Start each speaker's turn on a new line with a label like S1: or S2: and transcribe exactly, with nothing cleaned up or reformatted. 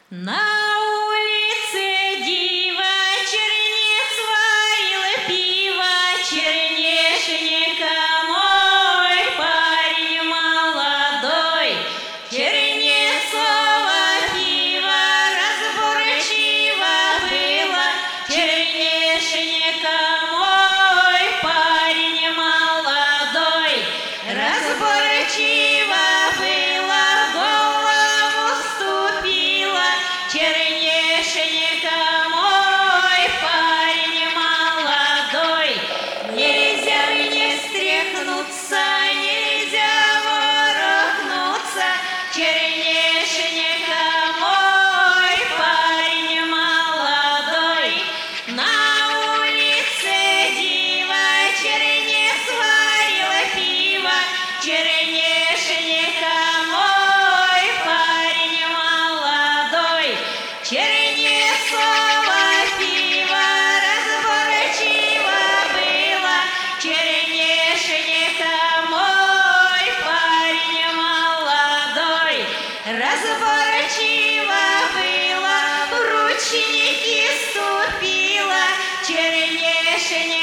S1: На улице дива чернец варила пиво, чернешенька мой парень молодой. Чернецово пиво разборчиво было, чернешенька мой парень молодой. Разборчиво было, голову вступила, чернешенька мой парень молодой. Нельзя мне стряхнуться, нельзя ворохнуться, чернешенька мой парень молодой. На улице дива чернец варила пиво, чернешенька мой парень молодой. Чернецово пиво разборчиво было, чернешенька мой парень молодой. Разборчиво было, в ручники ступила, чернешенька